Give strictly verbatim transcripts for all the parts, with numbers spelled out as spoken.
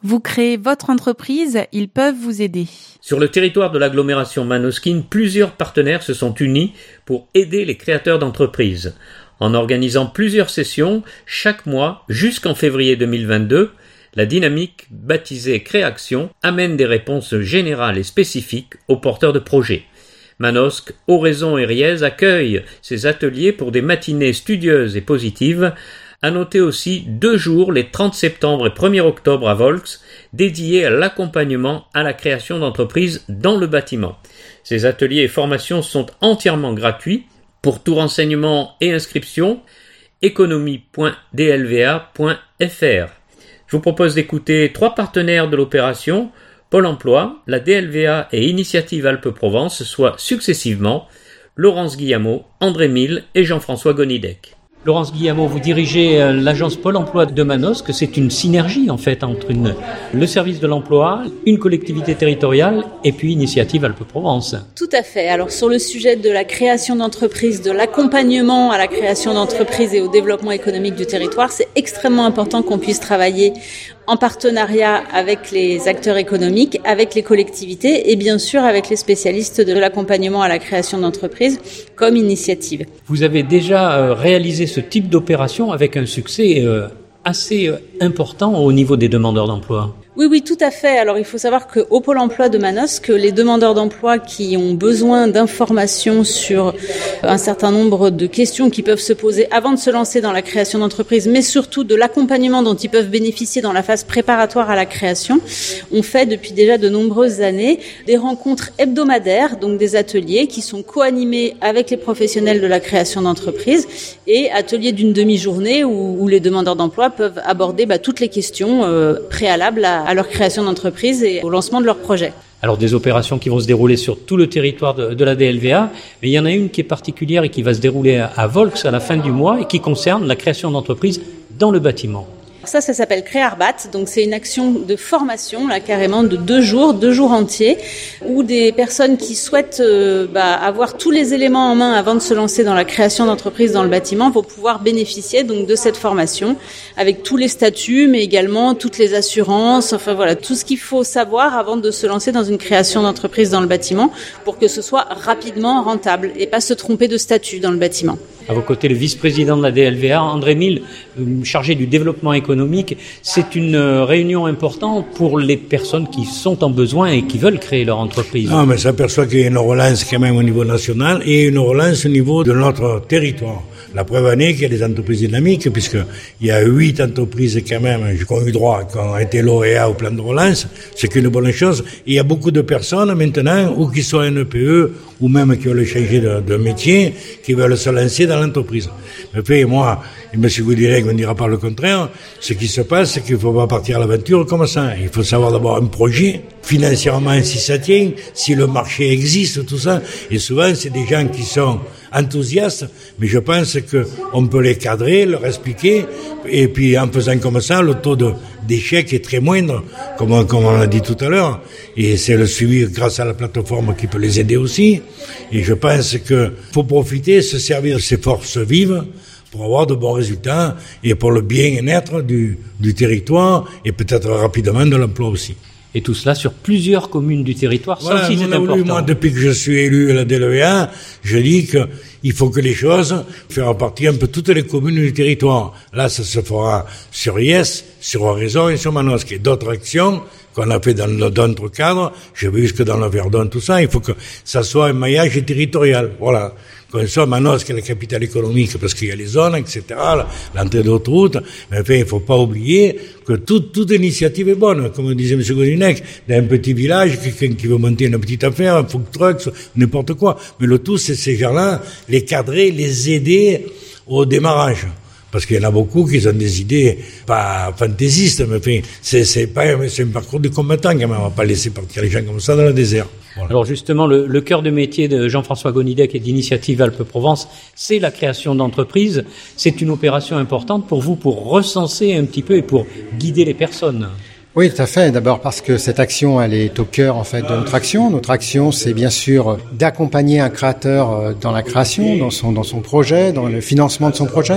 Vous créez votre entreprise, ils peuvent vous aider. Sur le territoire de l'agglomération Manoskin, plusieurs partenaires se sont unis pour aider les créateurs d'entreprises. En organisant plusieurs sessions, chaque mois, jusqu'en février deux mille vingt-deux, la dynamique baptisée Créaction amène des réponses générales et spécifiques aux porteurs de projets. Manosque, Oraison et Riez accueillent ces ateliers pour des matinées studieuses et positives. À noter aussi deux jours, les trente septembre et premier octobre à Volx, dédiés à l'accompagnement à la création d'entreprises dans le bâtiment. Ces ateliers et formations sont entièrement gratuits. Pour tout renseignement et inscription, économie point d l v a point f r. Je vous propose d'écouter trois partenaires de l'opération, Pôle emploi, la D L V A et Initiative Alpes-Provence, soit successivement Laurence Guillamot, André Mille et Jean-François Gonidec. Laurence Guillamot, vous dirigez l'agence Pôle emploi de Manosque. C'est une synergie en fait entre une, le service de l'emploi, une collectivité territoriale et puis Initiative Alpes-Provence. Tout à fait. Alors sur le sujet de la création d'entreprises, de l'accompagnement à la création d'entreprises et au développement économique du territoire, c'est extrêmement important qu'on puisse travailler en partenariat avec les acteurs économiques, avec les collectivités et bien sûr avec les spécialistes de l'accompagnement à la création d'entreprises comme initiative. Vous avez déjà euh, réalisé ce type d'opération avec un succès euh, assez euh, important au niveau des demandeurs d'emploi. Oui, oui, tout à fait. Alors, il faut savoir qu'au Pôle emploi de Manosque, les demandeurs d'emploi qui ont besoin d'informations sur un certain nombre de questions qui peuvent se poser avant de se lancer dans la création d'entreprise, mais surtout de l'accompagnement dont ils peuvent bénéficier dans la phase préparatoire à la création, on fait depuis déjà de nombreuses années des rencontres hebdomadaires, donc des ateliers qui sont co-animés avec les professionnels de la création d'entreprise et ateliers d'une demi-journée où, où les demandeurs d'emploi peuvent aborder bah, toutes les questions euh, préalables à à leur création d'entreprise et au lancement de leur projet. Alors des opérations qui vont se dérouler sur tout le territoire de, de la D L V A, mais il y en a une qui est particulière et qui va se dérouler à, à Volx à la fin du mois et qui concerne la création d'entreprises dans le bâtiment. Ça, ça s'appelle Créarbat, donc c'est une action de formation, là carrément de deux jours, deux jours entiers, où des personnes qui souhaitent euh, bah, avoir tous les éléments en main avant de se lancer dans la création d'entreprise dans le bâtiment vont pouvoir bénéficier donc de cette formation avec tous les statuts, mais également toutes les assurances, enfin voilà, tout ce qu'il faut savoir avant de se lancer dans une création d'entreprise dans le bâtiment pour que ce soit rapidement rentable et pas se tromper de statut dans le bâtiment. À vos côtés, le vice-président de la D L V A, André Mille, chargé du développement économique. C'est une réunion importante pour les personnes qui sont en besoin et qui veulent créer leur entreprise. Non, mais ça s'aperçoit qu'il y a une relance quand même au niveau national et une relance au niveau de notre territoire. La preuve en est qu'il y a des entreprises dynamiques, puisqu'il y a huit entreprises quand même qui ont eu droit, qui ont été lauréats au plan de relance, c'est qu'une bonne chose. Et il y a beaucoup de personnes maintenant, ou qui sont N P E, ou même qui veulent changer de, de métier, qui veulent se lancer dans l'entreprise. Mais fait, moi, et M. Goudirec ne dira pas le contraire, ce qui se passe, c'est qu'il ne faut pas partir à l'aventure comme ça. Il faut savoir d'abord un projet, financièrement si ça tient, si le marché existe, tout ça. Et souvent, c'est des gens qui sont enthousiastes, mais je pense qu'on peut les cadrer, leur expliquer, et puis en faisant comme ça, le taux de, d'échec est très moindre, comme, comme on l'a dit tout à l'heure, et c'est le suivi grâce à la plateforme qui peut les aider aussi, et je pense qu'il faut profiter, se servir de ces forces vives pour avoir de bons résultats, et pour le bien-être du, du territoire, et peut-être rapidement de l'emploi aussi. Et tout cela sur plusieurs communes du territoire. Voilà, ça aussi, c'est important. Voulu, moi, depuis que je suis élu à la D L V A, je dis qu'il faut que les choses fassent partie un peu toutes les communes du territoire. Là, ça se fera sur I S, sur Oraison et sur Manosque. Et d'autres actions qu'on a fait dans d'autres cadres, j'ai vu que dans le Verdon, tout ça, il faut que ça soit un maillage territorial. Voilà. Qu'on soit Manosque, la capitale économique, parce qu'il y a les zones, et cetera, l'entrée d'autoroute. Mais enfin, il ne faut pas oublier que toute, toute initiative est bonne. Comme disait M. Godinec, dans un petit village, quelqu'un qui veut monter une petite affaire, un food truck, n'importe quoi. Mais le tout, c'est ces gens-là, les cadrer, les aider au démarrage. Parce qu'il y en a beaucoup qui ont des idées pas fantaisistes, mais enfin, c'est, c'est pas, c'est un parcours de combattant quand même. On va pas laisser partir les gens comme ça dans le désert. Voilà. Alors justement, le, le cœur de métier de Jean-François Gonidec et d'Initiative Alpes-Provence, c'est la création d'entreprises. C'est une opération importante pour vous, pour recenser un petit peu et pour guider les personnes. Oui, tout à fait. D'abord parce que cette action, elle est au cœur en fait de notre action. Notre action, c'est bien sûr d'accompagner un créateur dans la création, dans son dans son projet, dans le financement de son projet.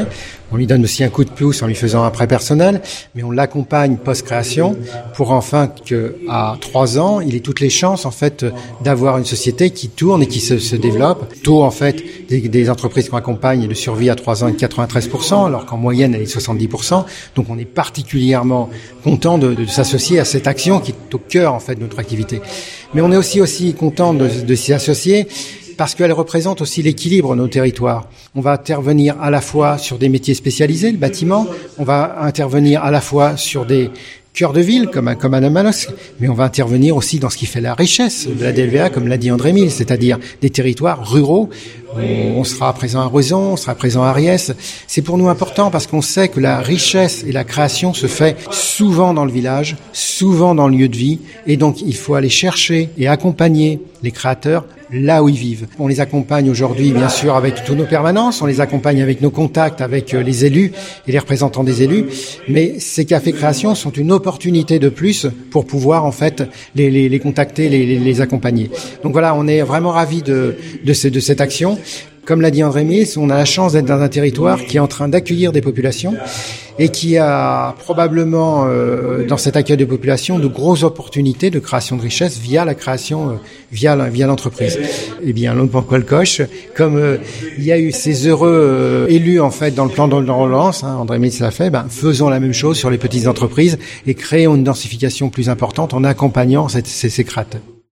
On lui donne aussi un coup de pouce en lui faisant un prêt personnel, mais on l'accompagne post-création pour enfin que, à trois ans, il ait toutes les chances, en fait, d'avoir une société qui tourne et qui se, se développe. Taux, en fait, des, des entreprises qu'on accompagne de survie à trois ans est de quatre-vingt-treize pour cent, alors qu'en moyenne, elle est de soixante-dix pour cent. Donc, on est particulièrement content de, de s'associer à cette action qui est au cœur, en fait, de notre activité. Mais on est aussi, aussi content de, de s'y associer parce qu'elle représente aussi l'équilibre de nos territoires. On va intervenir à la fois sur des métiers spécialisés, le bâtiment, on va intervenir à la fois sur des cœurs de ville, comme, comme à Manosque, mais on va intervenir aussi dans ce qui fait la richesse de la D L V A, comme l'a dit André Mille, c'est-à-dire des territoires ruraux. On sera présent à Roison, on sera présent à Ariès. C'est pour nous important parce qu'on sait que la richesse et la création se fait souvent dans le village, souvent dans le lieu de vie, et donc il faut aller chercher et accompagner les créateurs là où ils vivent. On les accompagne aujourd'hui, bien sûr, avec toutes nos permanences, on les accompagne avec nos contacts, avec les élus et les représentants des élus, mais ces cafés création sont une opportunité de plus pour pouvoir, en fait, les, les, les contacter, les, les, les accompagner. Donc voilà, on est vraiment ravis de, de, ce, de cette action. Comme l'a dit André Miss, on a la chance d'être dans un territoire qui est en train d'accueillir des populations et qui a probablement, euh, dans cet accueil de population, de grosses opportunités de création de richesse via la création, euh, via, la, via l'entreprise. Eh bien, Longpan-Colcoche, comme euh, il y a eu ces heureux euh, élus, en fait, dans le plan de relance, hein, André Miss l'a fait, ben, faisons la même chose sur les petites entreprises et créons une densification plus importante en accompagnant cette, ces, ces créateurs.